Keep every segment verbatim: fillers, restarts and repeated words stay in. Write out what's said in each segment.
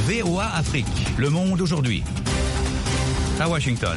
V O A Afrique, Le Monde aujourd'hui. À Washington.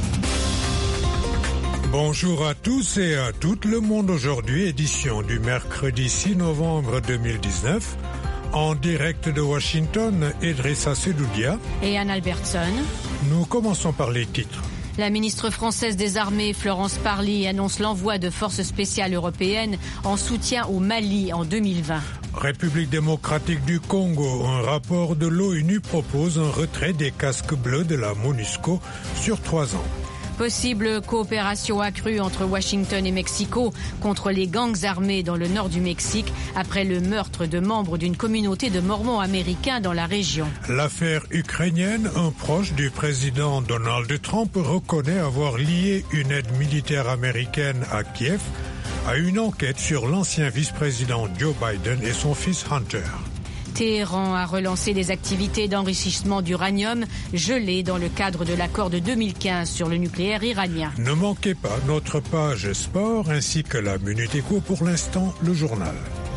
Bonjour à tous et à toutes, Le Monde aujourd'hui, édition du mercredi six novembre deux mille dix-neuf. En direct de Washington, Idrissa Sedoudia et Anne Albertson. Nous commençons par les titres. La ministre française des Armées, Florence Parly, annonce l'envoi de forces spéciales européennes en soutien au Mali en deux mille vingt. République démocratique du Congo, un rapport de l'ONU propose un retrait des casques bleus de la MONUSCO sur trois ans. Possible coopération accrue entre Washington et Mexico contre les gangs armés dans le nord du Mexique après le meurtre de membres d'une communauté de Mormons américains dans la région. L'affaire ukrainienne, un proche du président Donald Trump reconnaît avoir lié une aide militaire américaine à Kiev à une enquête sur l'ancien vice-président Joe Biden et son fils Hunter. Téhéran a relancé des activités d'enrichissement d'uranium gelé dans le cadre de l'accord de deux mille quinze sur le nucléaire iranien. Ne manquez pas notre page sport ainsi que la Minute Éco. Pour l'instant, le journal.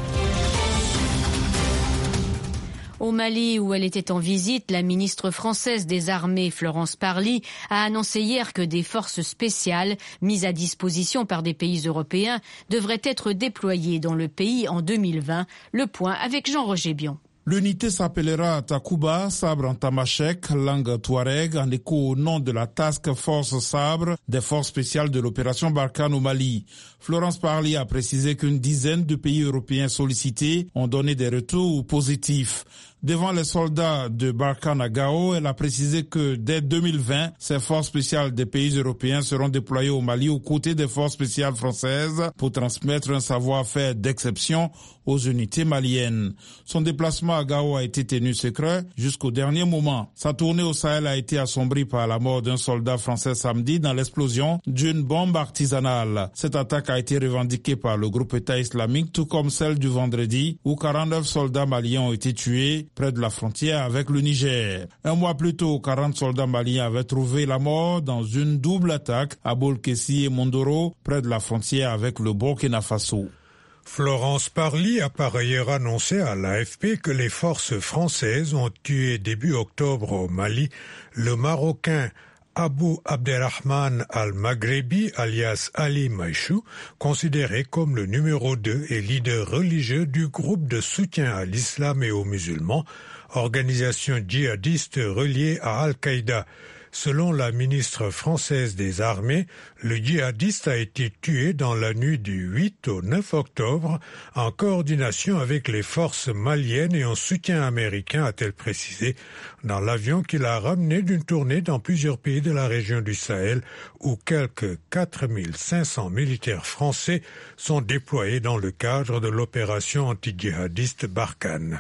Au Mali, où elle était en visite, la ministre française des Armées, Florence Parly, a annoncé hier que des forces spéciales mises à disposition par des pays européens devraient être déployées dans le pays en deux mille vingt. Le point avec Jean-Roger Bion. L'unité s'appellera Takuba, sabre en tamashek, langue touareg, en écho au nom de la Task Force Sabre des forces spéciales de l'opération Barkhane au Mali. Florence Parly a précisé qu'une dizaine de pays européens sollicités ont donné des retours positifs. Devant les soldats de Barkhane à Gao, elle a précisé que dès deux mille vingt, ces forces spéciales des pays européens seront déployées au Mali aux côtés des forces spéciales françaises pour transmettre un savoir-faire d'exception aux unités maliennes. Son déplacement à Gao a été tenu secret jusqu'au dernier moment. Sa tournée au Sahel a été assombrie par la mort d'un soldat français samedi dans l'explosion d'une bombe artisanale. Cette attaque a été revendiquée par le groupe État islamique, tout comme celle du vendredi où quarante-neuf soldats maliens ont été tués près de la frontière avec le Niger. Un mois plus tôt, quarante soldats maliens avaient trouvé la mort dans une double attaque à Bolkessi et Mondoro, près de la frontière avec le Burkina Faso. Florence Parly a par ailleurs annoncé à l'A F P que les forces françaises ont tué début octobre au Mali le Marocain Abou Abderrahman al-Maghrebi, alias Ali Maïchou, considéré comme le numéro deux et leader religieux du groupe de soutien à l'islam et aux musulmans, organisation djihadiste reliée à Al-Qaïda. Selon la ministre française des Armées, le djihadiste a été tué dans la nuit du huit au neuf octobre en coordination avec les forces maliennes et en soutien américain, a-t-elle précisé, dans l'avion qu'il a ramené d'une tournée dans plusieurs pays de la région du Sahel où quelques quatre mille cinq cents militaires français sont déployés dans le cadre de l'opération anti-djihadiste Barkhane.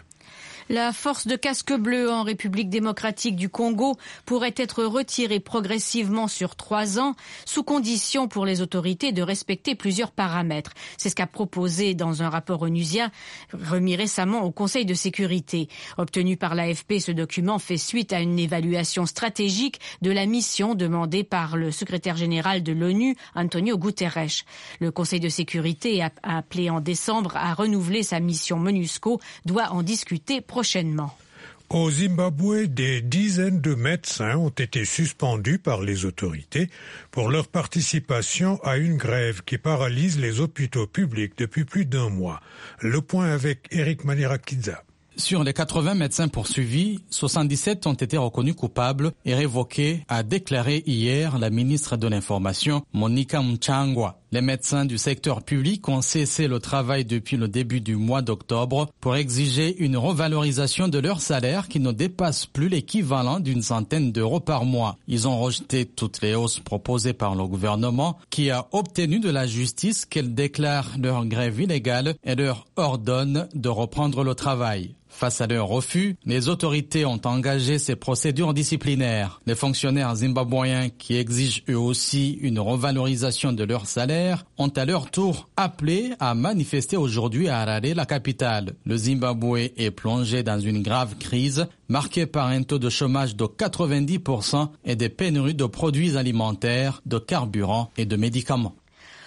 La force de casque bleu en République démocratique du Congo pourrait être retirée progressivement sur trois ans, sous condition pour les autorités de respecter plusieurs paramètres. C'est ce qu'a proposé dans un rapport onusien remis récemment au Conseil de sécurité. Obtenu par l'A F P, ce document fait suite à une évaluation stratégique de la mission demandée par le secrétaire général de l'ONU, Antonio Guterres. Le Conseil de sécurité, appelé en décembre à renouveler sa mission MONUSCO, doit en discuter prochainement. Au Zimbabwe, des dizaines de médecins ont été suspendus par les autorités pour leur participation à une grève qui paralyse les hôpitaux publics depuis plus d'un mois. Le point avec Eric Manirakidza. Sur les quatre-vingts médecins poursuivis, soixante-dix-sept ont été reconnus coupables et révoqués, a déclaré hier la ministre de l'Information, Monica Mchangwa. Les médecins du secteur public ont cessé le travail depuis le début du mois d'octobre pour exiger une revalorisation de leur salaire qui ne dépasse plus l'équivalent d'une centaine d'euros par mois. Ils ont rejeté toutes les hausses proposées par le gouvernement qui a obtenu de la justice qu'elle déclare leur grève illégale et leur ordonne de reprendre le travail. Face à leur refus, les autorités ont engagé ces procédures disciplinaires. Les fonctionnaires zimbabwéens qui exigent eux aussi une revalorisation de leur salaire ont à leur tour appelé à manifester aujourd'hui à Harare, la capitale. Le Zimbabwe est plongé dans une grave crise marquée par un taux de chômage de quatre-vingt-dix pour cent et des pénuries de produits alimentaires, de carburant et de médicaments.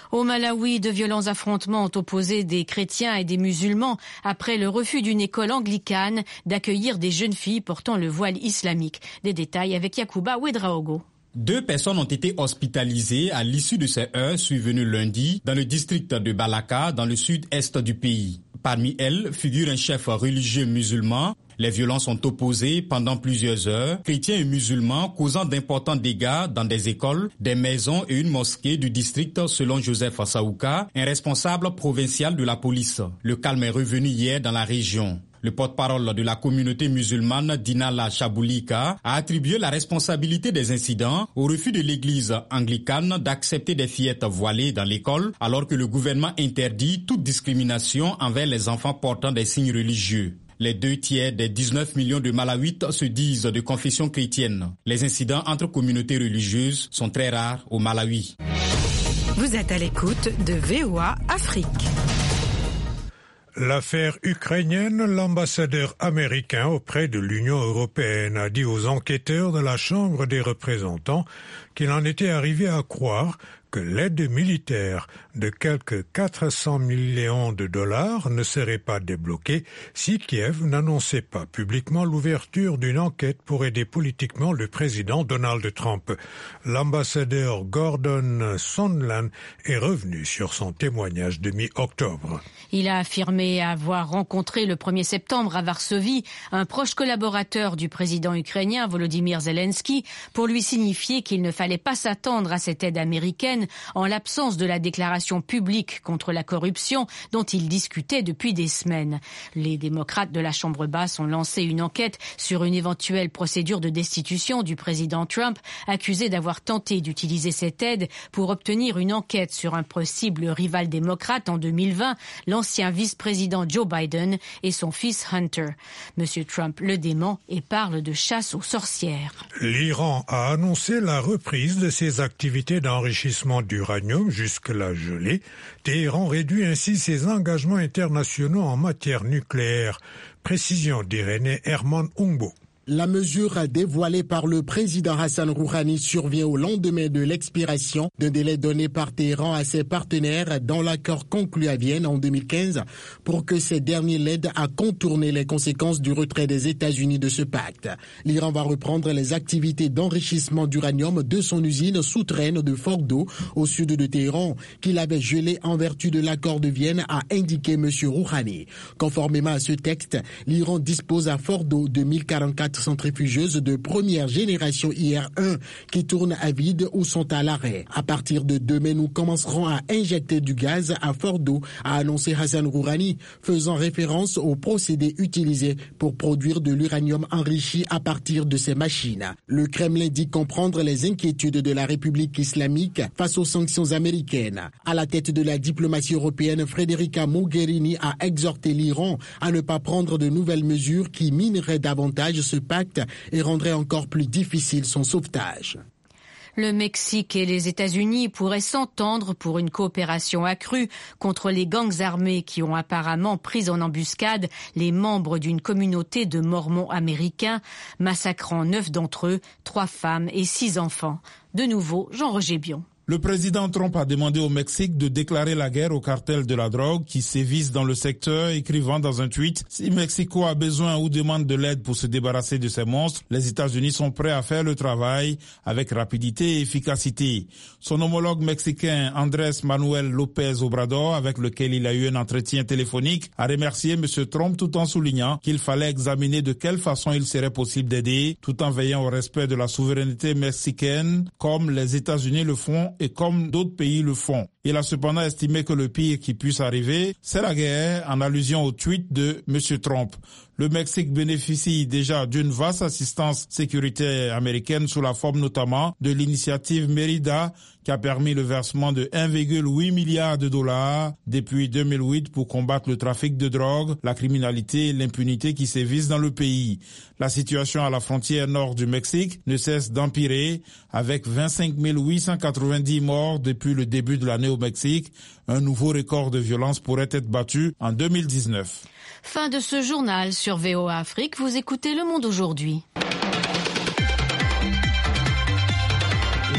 Au Malawi, de violents affrontements ont opposé des chrétiens et des musulmans après le refus d'une école anglicane d'accueillir des jeunes filles portant le voile islamique. Des détails avec Yacouba Ouedraogo. Deux personnes ont été hospitalisées à l'issue de ces heurts survenus lundi dans le district de Balaka, dans le sud-est du pays. Parmi elles figure un chef religieux musulman. Les violences ont opposé pendant plusieurs heures chrétiens et musulmans, causant d'importants dégâts dans des écoles, des maisons et une mosquée du district, selon Joseph Saouka, un responsable provincial de la police. Le calme est revenu hier dans la région. Le porte-parole de la communauté musulmane, Dinala Chaboulika, a attribué la responsabilité des incidents au refus de l'église anglicane d'accepter des fillettes voilées dans l'école, alors que le gouvernement interdit toute discrimination envers les enfants portant des signes religieux. Les deux tiers des dix-neuf millions de Malawites se disent de confession chrétienne. Les incidents entre communautés religieuses sont très rares au Malawi. Vous êtes à l'écoute de V O A Afrique. L'affaire ukrainienne, l'ambassadeur américain auprès de l'Union européenne a dit aux enquêteurs de la Chambre des représentants qu'il en était arrivé à croire que l'aide militaire de quelques quatre cents millions de dollars ne serait pas débloquée si Kiev n'annonçait pas publiquement l'ouverture d'une enquête pour aider politiquement le président Donald Trump. L'ambassadeur Gordon Sondland est revenu sur son témoignage de mi-octobre. Il a affirmé avoir rencontré le premier septembre à Varsovie un proche collaborateur du président ukrainien Volodymyr Zelensky pour lui signifier qu'il ne fallait pas s'attendre à cette aide américaine en l'absence de la déclaration publique contre la corruption dont il discutait depuis des semaines. Les démocrates de la Chambre basse ont lancé une enquête sur une éventuelle procédure de destitution du président Trump, accusé d'avoir tenté d'utiliser cette aide pour obtenir une enquête sur un possible rival démocrate en deux mille vingt, l'ancien vice-président Joe Biden et son fils Hunter. Monsieur Trump le dément et parle de chasse aux sorcières. L'Iran a annoncé la reprise de ses activités d'enrichissement d'uranium jusque-là gelé. Téhéran réduit ainsi ses engagements internationaux en matière nucléaire. Précision d'Irénée Herman Umbo. La mesure dévoilée par le président Hassan Rouhani survient au lendemain de l'expiration d'un délai donné par Téhéran à ses partenaires dans l'accord conclu à Vienne en deux mille quinze pour que ces derniers l'aident à contourner les conséquences du retrait des États-Unis de ce pacte. L'Iran va reprendre les activités d'enrichissement d'uranium de son usine souterraine de Fordo au sud de Téhéran qu'il avait gelé en vertu de l'accord de Vienne, a indiqué M. Rouhani. Conformément à ce texte, l'Iran dispose à Fordo de mille quarante-quatre centrifugeuses de première génération I R un qui tournent à vide ou sont à l'arrêt. À partir de demain, nous commencerons à injecter du gaz à Fordo, a annoncé Hassan Rouhani, faisant référence au procédé utilisé pour produire de l'uranium enrichi à partir de ces machines. Le Kremlin dit comprendre les inquiétudes de la République islamique face aux sanctions américaines. À la tête de la diplomatie européenne, Federica Mogherini a exhorté l'Iran à ne pas prendre de nouvelles mesures qui mineraient davantage ce pacte et rendrait encore plus difficile son sauvetage. Le Mexique et les États-Unis pourraient s'entendre pour une coopération accrue contre les gangs armés qui ont apparemment pris en embuscade les membres d'une communauté de Mormons américains, massacrant neuf d'entre eux, trois femmes et six enfants. De nouveau, Jean-Roger Bion. Le président Trump a demandé au Mexique de déclarer la guerre aux cartels de la drogue qui sévissent dans le secteur, écrivant dans un tweet « Si Mexico a besoin ou demande de l'aide pour se débarrasser de ces monstres, les États-Unis sont prêts à faire le travail avec rapidité et efficacité. » Son homologue mexicain Andrés Manuel López Obrador, avec lequel il a eu un entretien téléphonique, a remercié M. Trump tout en soulignant qu'il fallait examiner de quelle façon il serait possible d'aider, tout en veillant au respect de la souveraineté mexicaine, comme les États-Unis le font et comme d'autres pays le font. Il a cependant estimé que le pire qui puisse arriver, c'est la guerre, en allusion au tweet de M. Trump. Le Mexique bénéficie déjà d'une vaste assistance sécuritaire américaine sous la forme notamment de l'initiative Mérida qui a permis le versement de un virgule huit milliard de dollars depuis deux mille huit pour combattre le trafic de drogue, la criminalité et l'impunité qui sévissent dans le pays. La situation à la frontière nord du Mexique ne cesse d'empirer avec vingt-cinq mille huit cent quatre-vingt-dix morts depuis le début de l'année au Mexique. Un nouveau record de violence pourrait être battu en deux mille dix-neuf. Fin de ce journal sur V O A Afrique. Vous écoutez Le Monde aujourd'hui.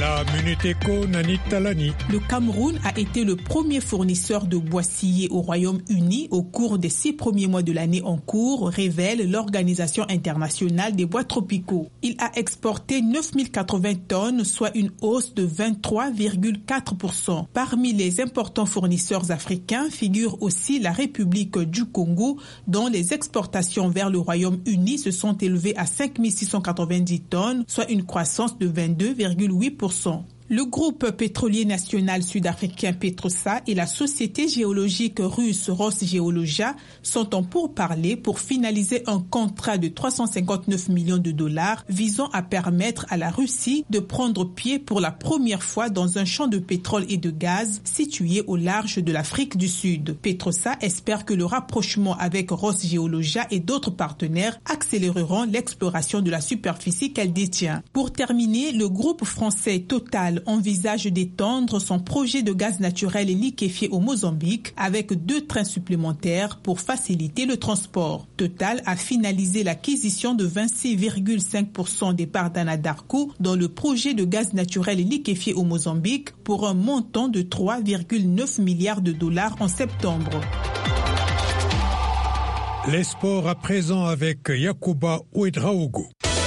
La Minute Éco, Nani Talani. Le Cameroun a été le premier fournisseur de bois scié au Royaume-Uni au cours des six premiers mois de l'année en cours, révèle l'Organisation internationale des bois tropicaux. Il a exporté neuf mille quatre-vingts tonnes, soit une hausse de vingt-trois virgule quatre pour cent. Parmi les importants fournisseurs africains figure aussi la République du Congo, dont les exportations vers le Royaume-Uni se sont élevées à cinq mille six cent quatre-vingt-dix tonnes, soit une croissance de vingt-deux virgule huit pour cent. Le groupe pétrolier national sud-africain Petrosa et la société géologique russe Rosgeologia sont en pourparlers pour finaliser un contrat de trois cent cinquante-neuf millions de dollars visant à permettre à la Russie de prendre pied pour la première fois dans un champ de pétrole et de gaz situé au large de l'Afrique du Sud. Petrosa espère que le rapprochement avec Rosgeologia et d'autres partenaires accéléreront l'exploration de la superficie qu'elle détient. Pour terminer, le groupe français Total envisage d'étendre son projet de gaz naturel liquéfié au Mozambique avec deux trains supplémentaires pour faciliter le transport. Total a finalisé l'acquisition de vingt-six virgule cinq pour cent des parts d'Anadarko dans le projet de gaz naturel liquéfié au Mozambique pour un montant de trois virgule neuf milliards de dollars en septembre. Les sports à présent avec Yacouba Ouedraogo.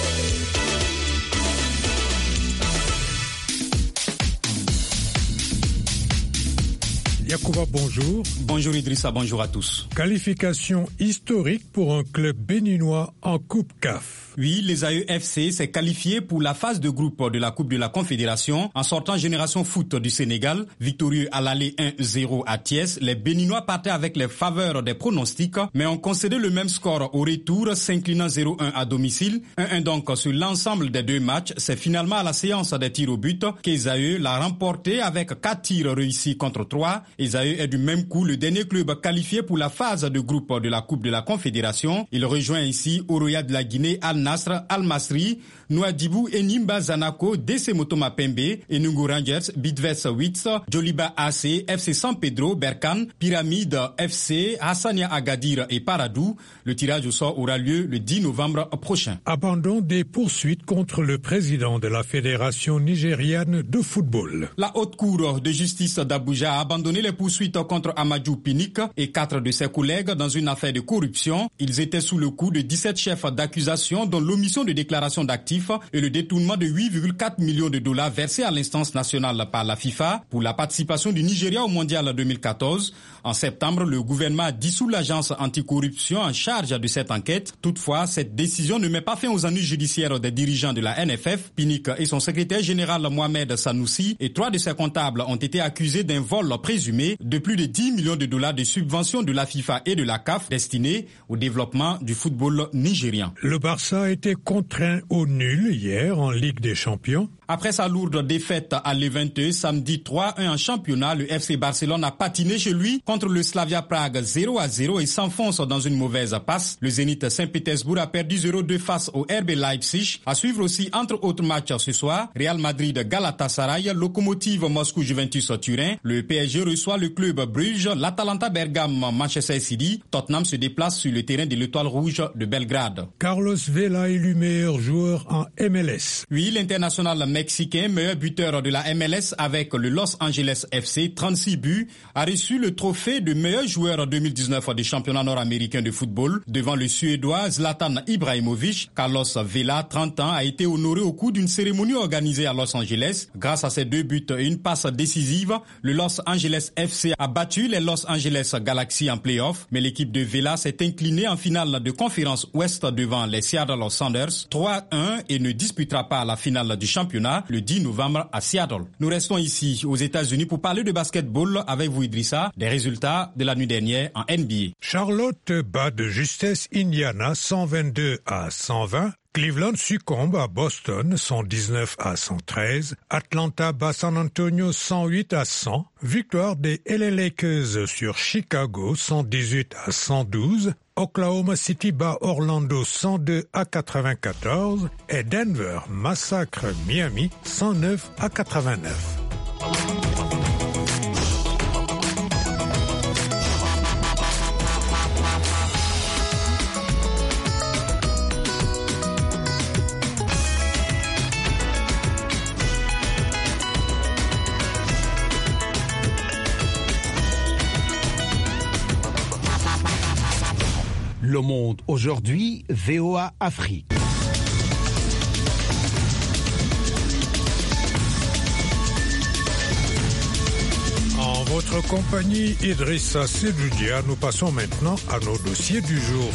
Yacouba, bonjour. Bonjour Idrissa, bonjour à tous. Qualification historique pour un club béninois en Coupe C A F. Oui, les A E F C s'est qualifié pour la phase de groupe de la Coupe de la Confédération en sortant Génération Foot du Sénégal. Victorieux à l'aller un zéro à Thiès, les Béninois partaient avec les faveurs des pronostics, mais ont concédé le même score au retour, s'inclinant zéro un à domicile. un un donc sur l'ensemble des deux matchs. C'est finalement à la séance des tirs au but qu'Esaü l'a remporté avec quatre tirs réussis contre trois. Esaü est du même coup le dernier club qualifié pour la phase de groupe de la Coupe de la Confédération. Il rejoint ici Oroya de la Guinée, Al-Nasr, Al-Masri, Nouadhibou, Enimba, Zanaco, D C Motoma Pembe, Enugu Rangers, Bidvest Wits, Joliba A C, F C San Pedro, Berkane, Pyramide F C, Hassania Agadir et Paradou. Le tirage au sort aura lieu le dix novembre prochain. Abandon des poursuites contre le président de la Fédération nigériane de football. La haute cour de justice d'Abuja a abandonné les poursuites contre Amadou Pinnick et quatre de ses collègues dans une affaire de corruption. Ils étaient sous le coup de dix-sept chefs d'accusation dont l'omission de déclaration d'actifs et le détournement de huit virgule quatre millions de dollars versés à l'instance nationale par la FIFA pour la participation du Nigeria au Mondial deux mille quatorze. En septembre, le gouvernement a dissous l'agence anticorruption en charge de cette enquête. Toutefois, cette décision ne met pas fin aux ennuis judiciaires des dirigeants de la N F F. Pinnick et son secrétaire général Mohamed Sanoussi et trois de ses comptables ont été accusés d'un vol présumé de plus de dix millions de dollars de subventions de la FIFA et de la C A F destinés au développement du football nigérian. Le Barça a été contraint au nul hier en Ligue des Champions. Après sa lourde défaite à Levante samedi trois un en championnat, le F C Barcelone a patiné chez lui contre le Slavia Prague zéro à zéro et s'enfonce dans une mauvaise passe. Le Zénith Saint-Pétersbourg a perdu zéro deux face au R B Leipzig. À suivre aussi entre autres matchs ce soir, Real Madrid Galatasaray, Lokomotiv Moscou Juventus Turin. Le P S G reçoit le club Bruges, l'Atalanta Bergame Manchester City. Tottenham se déplace sur le terrain de l'Étoile Rouge de Belgrade. Carlos Vela élu meilleur joueur en M L S. Oui, l'international mexicain, meilleur buteur de la M L S avec le Los Angeles F C, trente-six buts, a reçu le trophée de meilleur joueur deux mille dix-neuf des championnats nord-américains de football devant le Suédois Zlatan Ibrahimovic. Carlos Vela, trente ans, a été honoré au cours d'une cérémonie organisée à Los Angeles. Grâce à ses deux buts et une passe décisive, le Los Angeles F C a battu les Los Angeles Galaxy en play-off, mais l'équipe de Vela s'est inclinée en finale de conférence Ouest devant les Seattle Sounders trois un et ne disputera pas la finale du championnat le dix novembre à Seattle. Nous restons ici aux États-Unis pour parler de basketball avec vous Idrissa, des résultats de la nuit dernière en N B A. Charlotte bat de justesse Indiana cent vingt-deux à cent vingt. Cleveland succombe à Boston cent dix-neuf à cent treize. Atlanta bat San Antonio cent huit à cent. Victoire des L A Lakers sur Chicago cent dix-huit à cent douze. Oklahoma City bat Orlando cent deux à quatre-vingt-quatorze et Denver massacre Miami cent neuf à quatre-vingt-neuf. Le Monde aujourd'hui, V O A Afrique. En votre compagnie, Idrissa Sedoudia, nous passons maintenant à nos dossiers du jour.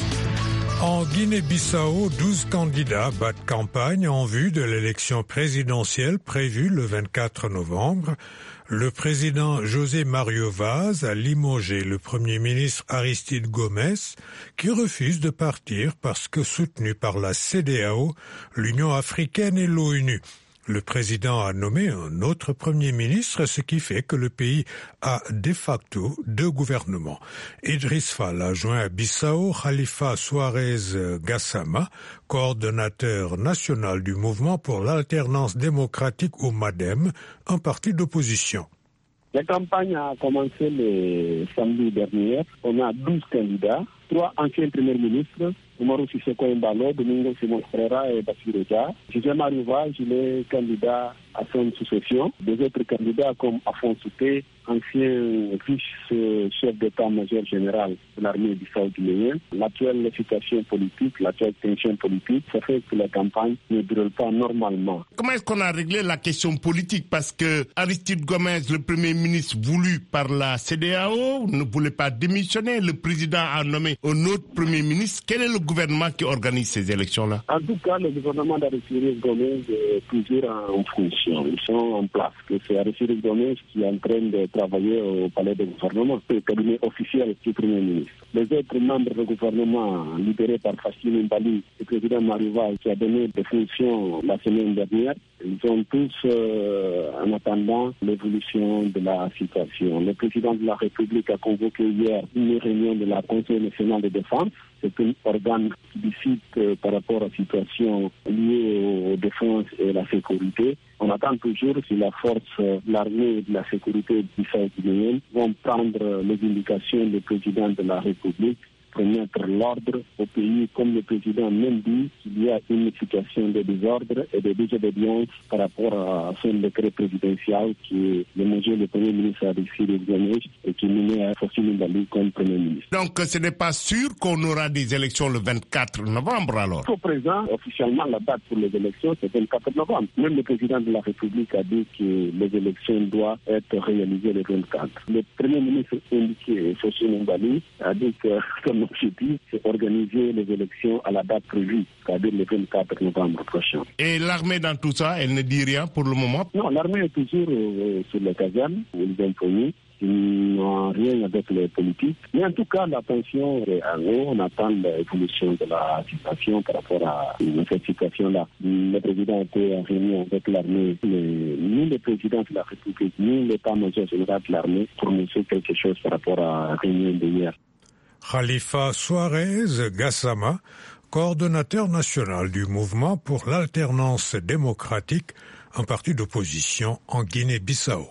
En Guinée-Bissau, douze candidats battent campagne en vue de l'élection présidentielle prévue le vingt-quatre novembre. Le président José Mario Vaz a limogé le premier ministre Aristide Gomes, qui refuse de partir parce que soutenu par la C E D E A O, l'Union africaine et l'ONU. Le président a nommé un autre premier ministre, ce qui fait que le pays a de facto deux gouvernements. Idriss Fall a joint à Bissau Khalifa Suarez Gassama, coordonnateur national du mouvement pour l'alternance démocratique au MADEM, un parti d'opposition. La campagne a commencé le samedi dernier. On a douze candidats, trois anciens premiers ministres, Umaru Sissoko Embalo, Domingo Simon Ferreira et Bassirou Dia. José Mario Vaz, il est candidat à son succession. Des autres candidats comme Afon Souté, ancien vice-chef d'état-major général de l'armée bissau-guinéenne. L'actuelle situation politique, l'actuelle tension politique, ça fait que la campagne ne déroule pas normalement. Comment est-ce qu'on a réglé la question politique? Parce que Aristide Gomes, le premier ministre voulu par la C E D E A O, ne voulait pas démissionner. Le président a nommé un autre premier ministre. Quel est le gouvernement qui organise ces élections-là? En tout cas, le gouvernement d'Aristide Gomes est toujours en fonction. Ils sont en place. C'est Aristide Gomes qui est en train de travailler au palais du gouvernement. C'est le cabinet officiel du premier ministre. Les autres membres du gouvernement libérés par Fassine Mbali, le président Mario Vaz, qui a donné des fonctions la semaine dernière, ils sont tous euh, en attendant l'évolution de la situation. Le président de la République a convoqué hier une réunion de la Conseil national de défense. C'est un organe qui décide euh, par rapport à la situation liée aux défenses et à la sécurité. On attend toujours si la force de l'armée et de la sécurité bissau-guinéenne vont prendre les indications du président de la République pour mettre l'ordre au pays, comme le président même dit qu'il y a une situation de désordre et de désobéissance par rapport à son décret présidentiel qui est limogé le premier ministre Aristide Gomes et qui nommé Fassine Mbali comme premier ministre. Donc ce n'est pas sûr qu'on aura des élections le vingt-quatre novembre alors? Au présent, officiellement, la date pour les élections, c'est le vingt-quatre novembre. Même le président de la République a dit que les élections doivent être réalisées le vingt-quatre. Le premier ministre indiqué, Fassine Mbali, a dit que son objectif, c'est organiser les élections à la date prévue, c'est-à-dire le vingt-quatre novembre prochain. Et l'armée dans tout ça, elle ne dit rien pour le moment? Non, l'armée est toujours euh, sur le caserne, ils ont promis. Ils n'ont rien avec les politiques. Mais en tout cas, la tension est à nous. On attend l'évolution de la situation par rapport à cette situation-là. Le président a été réuni avec l'armée. Ni le président de la République, ni l'état-major général de l'armée prononcer quelque chose par rapport à la réunion d'hier. Khalifa Suarez Gassama, coordonnateur national du mouvement pour l'alternance démocratique, un parti d'opposition en Guinée-Bissau.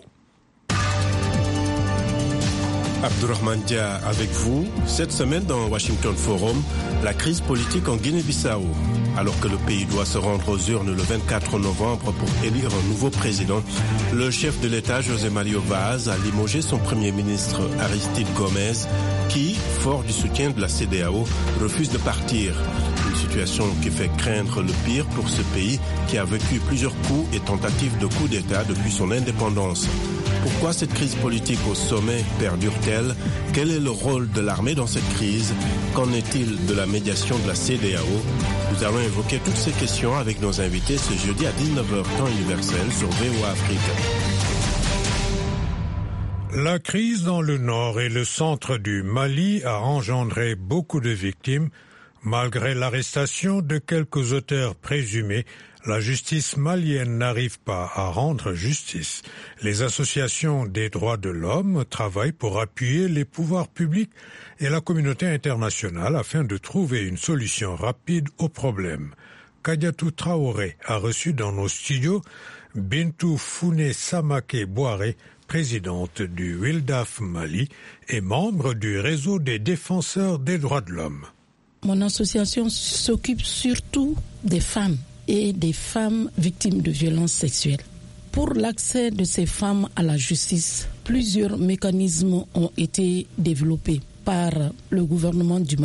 Abdourahmane Dia avec vous. Cette semaine dans Washington Forum, la crise politique en Guinée-Bissau. Alors que le pays doit se rendre aux urnes le vingt-quatre novembre pour élire un nouveau président, le chef de l'État, José Mario Vaz, a limogé son premier ministre Aristide Gomes, qui, fort du soutien de la C E D E A O, refuse de partir. Une situation qui fait craindre le pire pour ce pays qui a vécu plusieurs coups et tentatives de coup d'État depuis son indépendance. Pourquoi cette crise politique au sommet perdure-t-elle? Quel est le rôle de l'armée dans cette crise? Qu'en est-il de la médiation de la C E D E A O? Nous allons évoquer toutes ces questions avec nos invités ce jeudi à dix-neuf heures temps universel sur V O A Afrique. La crise dans le nord et le centre du Mali a engendré beaucoup de victimes. Malgré l'arrestation de quelques auteurs présumés, la justice malienne n'arrive pas à rendre justice. Les associations des droits de l'homme travaillent pour appuyer les pouvoirs publics et la communauté internationale afin de trouver une solution rapide au problème. Kadiatou Traoré a reçu dans nos studios Bintou Founé Samake Boiré, présidente du Wildaf Mali et membre du réseau des défenseurs des droits de l'homme. Mon association s'occupe surtout des femmes et des femmes victimes de violences sexuelles. Pour l'accès de ces femmes à la justice, plusieurs mécanismes ont été développés par le gouvernement du Mali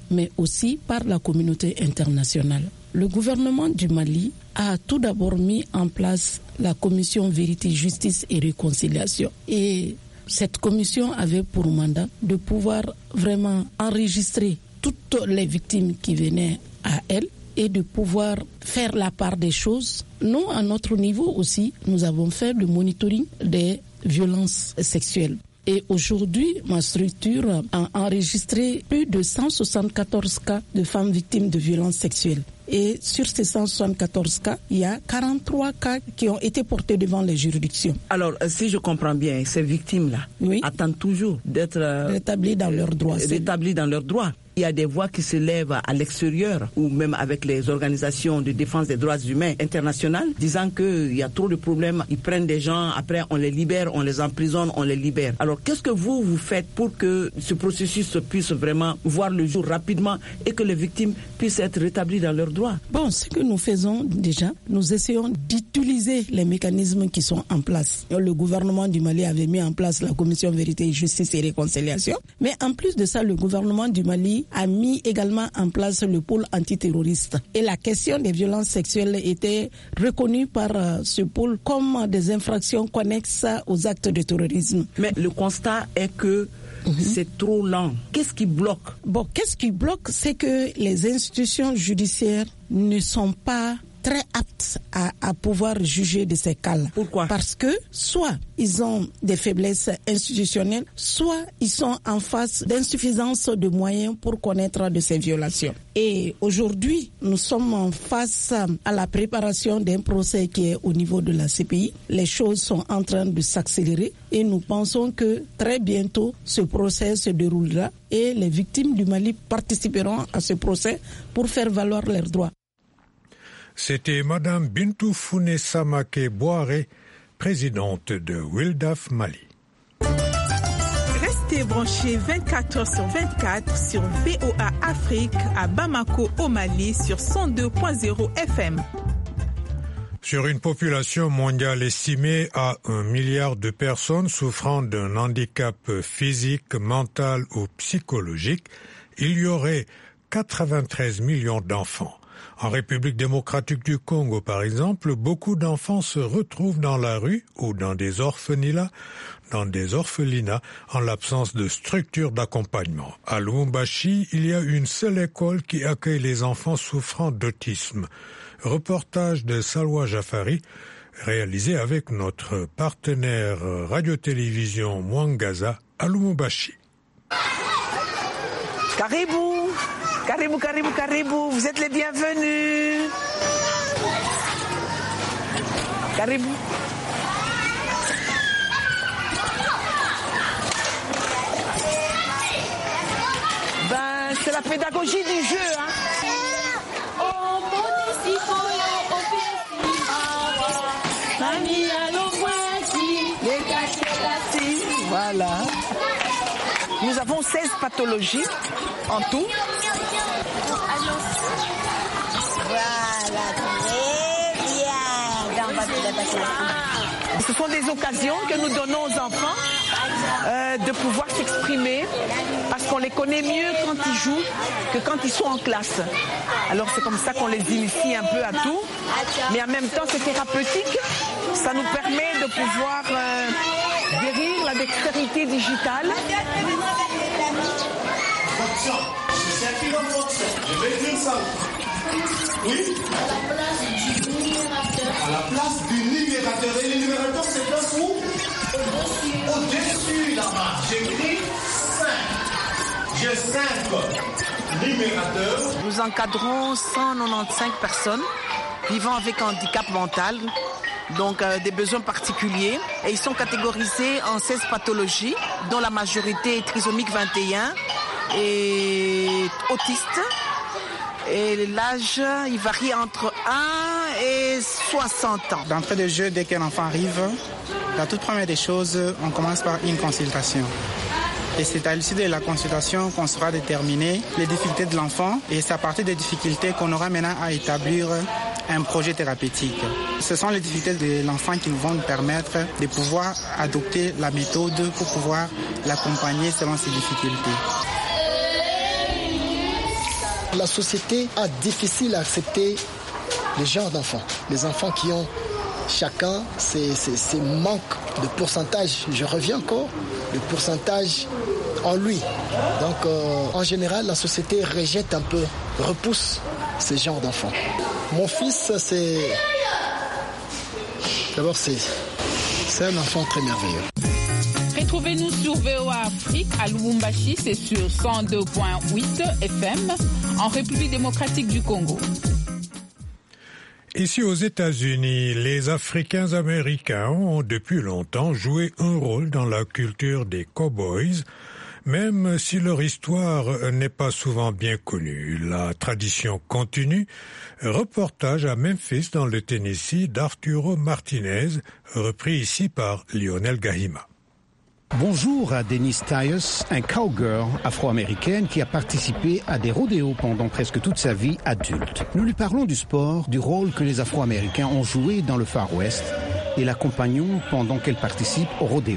mais aussi par la communauté internationale. Le gouvernement du Mali a tout d'abord mis en place la commission Vérité, Justice et Réconciliation. Et cette commission avait pour mandat de pouvoir vraiment enregistrer toutes les victimes qui venaient à elle et de pouvoir faire la part des choses. Nous, à notre niveau aussi, nous avons fait le monitoring des violences sexuelles. Et aujourd'hui, ma structure a enregistré plus de cent soixante-quatorze cas de femmes victimes de violences sexuelles. Et sur ces cent soixante-quatorze cas, il y a quarante-trois cas qui ont été portés devant les juridictions. Alors, si je comprends bien, ces victimes-là oui. attendent toujours d'être euh, rétablies dans leurs droits. Rétablies dans leurs droits. Il y a des voix qui se lèvent à l'extérieur ou même avec les organisations de défense des droits humains internationales disant qu'il y a trop de problèmes, ils prennent des gens, après on les libère, on les emprisonne, on les libère. Alors qu'est-ce que vous, vous faites pour que ce processus puisse vraiment voir le jour rapidement et que les victimes puissent être rétablies dans leurs droits? Bon, ce que nous faisons déjà, nous essayons d'utiliser les mécanismes qui sont en place. Le gouvernement du Mali avait mis en place la commission Vérité, Justice et Réconciliation, mais en plus de ça, le gouvernement du Mali a mis également en place le pôle antiterroriste. Et la question des violences sexuelles était reconnue par ce pôle comme des infractions connexes aux actes de terrorisme. Mais le constat est que Mmh. c'est trop lent. Qu'est-ce qui bloque? Bon, qu'est-ce qui bloque? C'est que les institutions judiciaires ne sont pas très aptes à, à pouvoir juger de ces cas-là. Pourquoi? Parce que soit ils ont des faiblesses institutionnelles, soit ils sont en face d'insuffisance de moyens pour connaître de ces violations. Et aujourd'hui, nous sommes en face à la préparation d'un procès qui est au niveau de la C P I. Les choses sont en train de s'accélérer et nous pensons que très bientôt, ce procès se déroulera et les victimes du Mali participeront à ce procès pour faire valoir leurs droits. C'était Madame Bintou Founé Samake Boare, présidente de Wildaf Mali. Restez branchés vingt-quatre heures sur vingt-quatre sur V O A Afrique à Bamako au Mali sur cent deux point zéro F M. Sur une population mondiale estimée à un milliard de personnes souffrant d'un handicap physique, mental ou psychologique, il y aurait quatre-vingt-treize millions d'enfants. En République démocratique du Congo, par exemple, beaucoup d'enfants se retrouvent dans la rue ou dans des orphelinats, dans des orphelinats en l'absence de structures d'accompagnement. À Lubumbashi, il y a une seule école qui accueille les enfants souffrant d'autisme. Reportage de Salwa Jafari, réalisé avec notre partenaire radio-télévision Mwangaza à Lubumbashi. Caribou, caribou, caribou, caribou, vous êtes les bienvenus. Caribou. Ben, c'est la pédagogie du jeu, hein. Voilà. Nous avons seize pathologies en tout. Voilà, très bien. Ce sont des occasions que nous donnons aux enfants euh, de pouvoir s'exprimer parce qu'on les connaît mieux quand ils jouent que quand ils sont en classe. Alors c'est comme ça qu'on les initie un peu à tout. Mais en même temps c'est thérapeutique. Ça nous permet de pouvoir euh, guérir la dextérité digitale. Je vais dire ça. Oui. À la place du numérateur. Et le numérateur se place où? Au-dessus. Au-dessus là-bas. J'écris cinq. J'ai cinq numérateurs. Nous encadrons cent quatre-vingt-quinze personnes vivant avec handicap mental, donc euh, des besoins particuliers. Et ils sont catégorisés en seize pathologies, dont la majorité est trisomique vingt et un et autiste. Et l'âge, il varie entre un et soixante ans. D'entrée de jeu, dès qu'un enfant arrive, la toute première des choses, on commence par une consultation. Et c'est à l'issue de la consultation qu'on saura déterminer les difficultés de l'enfant. Et c'est à partir des difficultés qu'on aura maintenant à établir un projet thérapeutique. Ce sont les difficultés de l'enfant qui vont nous permettre de pouvoir adopter la méthode pour pouvoir l'accompagner selon ses difficultés. la société a difficile à accepter les genres d'enfants. Les enfants qui ont chacun ses, ses, ses manques de pourcentage. Je reviens encore, le pourcentage en lui. Donc, euh, en général, la société rejette un peu, repousse ces genres d'enfants. Mon fils, c'est... D'abord, c'est, c'est un enfant très merveilleux. Retrouvez-nous sur V O A Afrique à Lubumbashi, c'est sur cent deux virgule huit F M, en République démocratique du Congo. Ici aux États-Unis, les Africains américains ont depuis longtemps joué un rôle dans la culture des cowboys, même si leur histoire n'est pas souvent bien connue. La tradition continue. Reportage à Memphis dans le Tennessee d'Arturo Martinez, repris ici par Lionel Gahima. Bonjour à Denise Tyus, un cowgirl afro-américaine qui a participé à des rodéos pendant presque toute sa vie adulte. Nous lui parlons du sport, du rôle que les Afro-Américains ont joué dans le Far West et l'accompagnons pendant qu'elle participe au rodéo.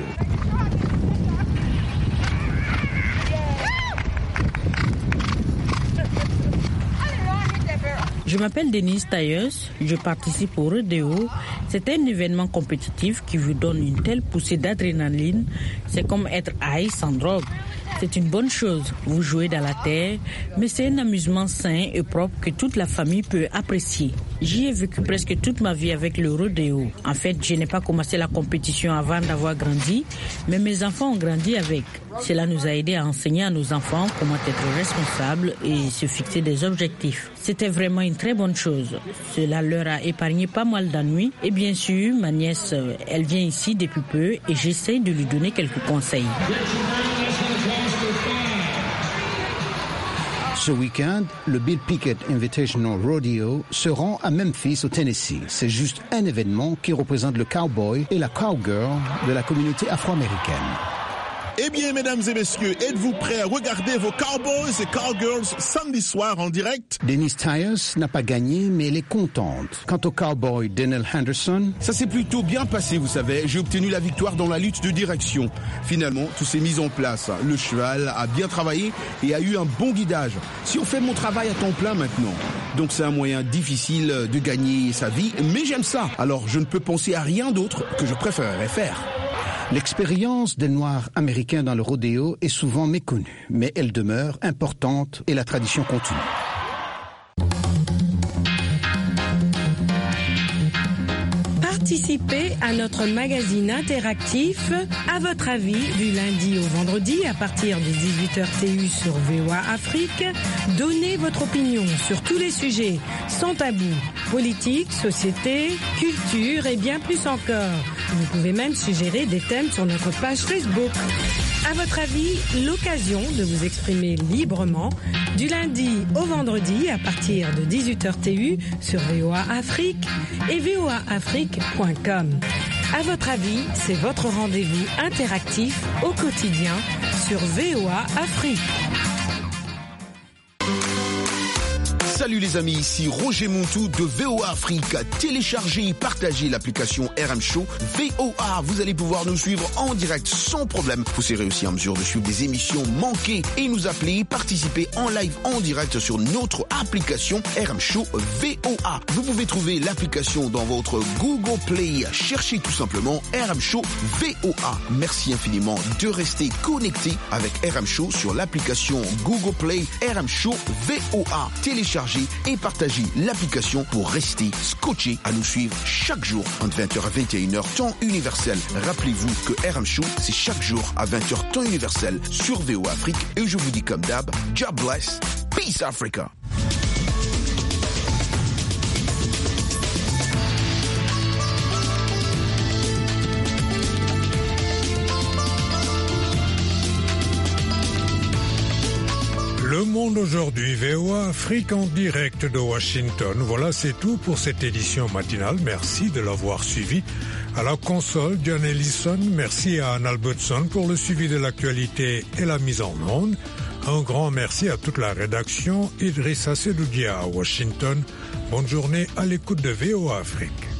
Je m'appelle Denise Tyus, je participe au rodéo. C'est un événement compétitif qui vous donne une telle poussée d'adrénaline. C'est comme être high sans drogue. C'est une bonne chose, vous jouez dans la terre, mais c'est un amusement sain et propre que toute la famille peut apprécier. J'y ai vécu presque toute ma vie avec le rodéo. En fait, je n'ai pas commencé la compétition avant d'avoir grandi, mais mes enfants ont grandi avec. Cela nous a aidé à enseigner à nos enfants comment être responsables et se fixer des objectifs. C'était vraiment une très bonne chose. Cela leur a épargné pas mal d'ennuis. Et bien sûr, ma nièce, elle vient ici depuis peu et j'essaye de lui donner quelques conseils. Ce week-end, le Bill Pickett Invitational Rodeo se rend à Memphis, au Tennessee. C'est juste un événement qui représente le cowboy et la cowgirl de la communauté afro-américaine. Eh bien, mesdames et messieurs, êtes-vous prêts à regarder vos cowboys et cowgirls samedi soir en direct? Denise Tyus n'a pas gagné, mais elle est contente. Quant au cowboy Daniel Henderson... Ça s'est plutôt bien passé, vous savez. J'ai obtenu la victoire dans la lutte de direction. Finalement, tout s'est mis en place. Le cheval a bien travaillé et a eu un bon guidage. Si on fait mon travail à temps plein maintenant. Donc c'est un moyen difficile de gagner sa vie, mais j'aime ça. Alors je ne peux penser à rien d'autre que je préférerais faire. L'expérience des Noirs américains dans le rodéo est souvent méconnue, mais elle demeure importante et la tradition continue. Participez à notre magazine interactif À votre avis du lundi au vendredi à partir de dix-huit heures T U sur V O A Afrique. Donnez votre opinion sur tous les sujets sans tabou, politique, société, culture et bien plus encore. Vous pouvez même suggérer des thèmes sur notre page Facebook. À votre avis, l'occasion de vous exprimer librement du lundi au vendredi à partir de dix-huit heures T U sur V O A Afrique et V O A Afrique point com. À votre avis, c'est votre rendez-vous interactif au quotidien sur V O A Afrique. Salut les amis, ici Roger Montou de V O A Afrique. Téléchargez et partagez l'application R M Show V O A. Vous allez pouvoir nous suivre en direct sans problème. Vous serez aussi en mesure de suivre des émissions manquées et nous appeler, participer en live en direct sur notre application R M Show V O A. Vous pouvez trouver l'application dans votre Google Play. Cherchez tout simplement R M Show V O A. Merci infiniment de rester connecté avec R M Show sur l'application Google Play R M Show V O A. Téléchargez et partagez l'application pour rester scotché à nous suivre chaque jour entre vingt heures et vingt et une heures temps universel. Rappelez-vous que R M Show, c'est chaque jour à vingt heures temps universel sur V O A Afrique. Et je vous dis comme d'hab, God bless, peace Africa. Le Monde aujourd'hui, V O A Afrique en direct de Washington. Voilà, c'est tout pour cette édition matinale. Merci de l'avoir suivi. À la console, John Ellison. Merci à Anne Albertson pour le suivi de l'actualité et la mise en onde. Un grand merci à toute la rédaction. Idrissa Sedoudia à Washington. Bonne journée à l'écoute de V O A Afrique.